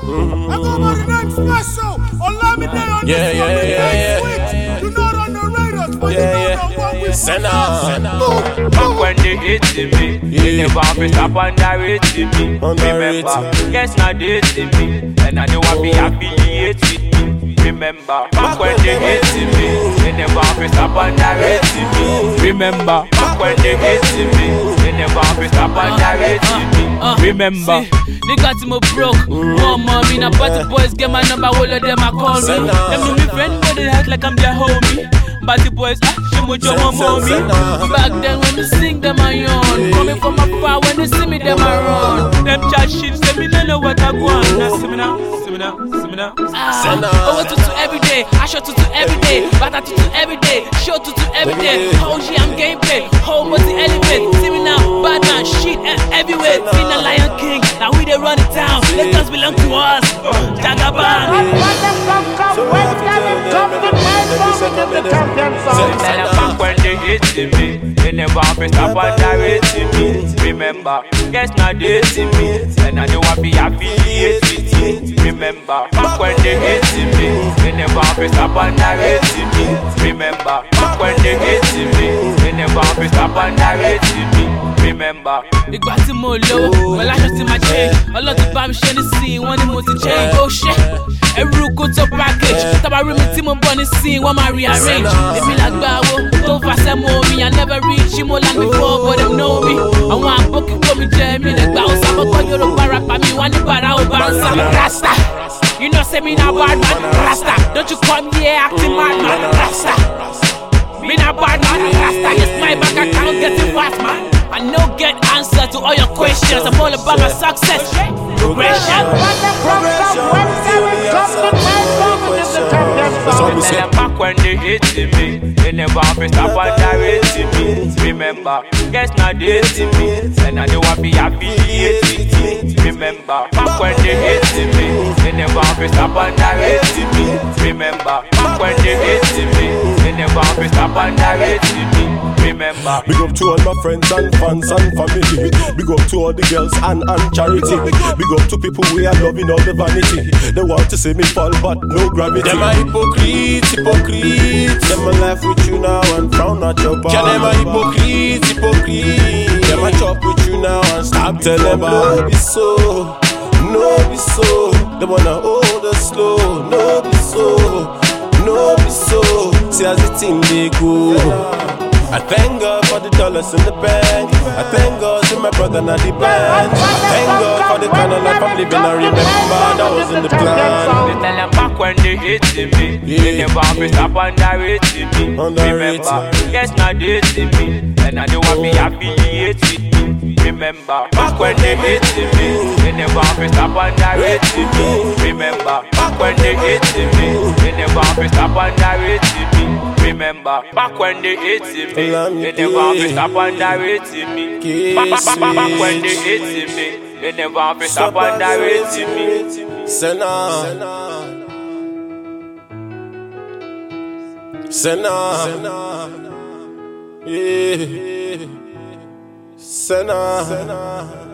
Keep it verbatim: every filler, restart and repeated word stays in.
I go by the name Special. Olamide on Yeah, this yeah, one. yeah, yeah. Switch. Do not underrate us, but Yeah, you yeah. know that what we Senna. Back when they hating me, they never have to stop underrating me. Remember, yes, now they hating me, and I know I be affiliated with me. Remember, back when they hating me, they never have to stop underrating me. Remember, back when they hating me, they never have to stop underrating me. Remember, nigga till me broke, one mommy, now party boys get my number, all of them I call me. Them know me friend, but they act like I'm their homie. Party boys, ah, she mojo my mommy. Back then when we sing them I yawn. Coming from afar when they see me them I run. Them chat shit, say me no know what I want. Now see me now, see me now, see me now. Ah, over tutu every day, I show tutu every day, bata tutu every day, show tutu every day. Oh yeah, I'm game paid, whole was the elevate. See me now, bad man, shit and everywhere. Been a Lion King, now we they run it down. Let us belong to us, Jagaban. back when they hating me, they never have to stop underrating me. Remember, yes, now they hating me, and I know I be affiliated with me. Remember, back when they hating me, they never have to stop underrating me. Remember, back when they hating me, they never have to stop underrating me. Remember, ìgbà tí mo lówó, mo láṣọ tí máa change. Ọlọ́tún bá mi ṣe ní scene, wọ́n ní mo ti change. Oh shit, ẹrú kó tó package. Tábà rí mi tí mo bọ́ ní scene, wọ́n máa rearrange. Èmi làgbà wo tó fà sẹ́mu omi, I never reach. Mo land before, but them know me. Àwọn àbókí kó mi jẹ mi lè gbà. Ó sábọ́kọ́ Yorùbá rapper mi, wá ní bàrà ó bá ń sá. Rasta, you know say me na bad man. Rasta, don't you come here acting mad man. Rasta, me na bad man. Rasta, yes my bank account getting fast man. I no get answer to all your questions. I'm all about my success. Progression. back when they hating me, they never have to stop underrating me. Remember, yes, now they hating me, and I know I be affiliated with me. Remember, back when they hating me, they never have to stop underrating me. Remember, back when they hating me, they never have to stop underrating me. Remember, big up to all my friends and fans and family. Big up to all the girls and, and charity. Big up to people we are loving all the vanity. They want to see me fall but no gravity. Them a hypocrite, hypocrite. Them a laugh with you now and frown at your back. Yeah, them a hypocrite, hypocrite. Them a chop with you now and stop. Tell them no be so, no be so. They wanna hold us slow, no be so, no be so. See as the thing they go. I thank God for the dollars in the bank. I thank God to my brother not the band. I thank God for the kind of life I'm living. I remember that was in the plan. they tell them back when they hating me, they never have to stop underrating me. Remember, yes, now they hating me, and I know I be affiliated with me. Remember, back when they hating me, they never have to stop underrating me. Remember, back when they hating me, they never have to stop underrating me. Remember, back when they hating me, they never have to stop underrating me. Back, back, back, back when they hating me, they never have to stop underrating me. Senna, Senna, yeah, Senna.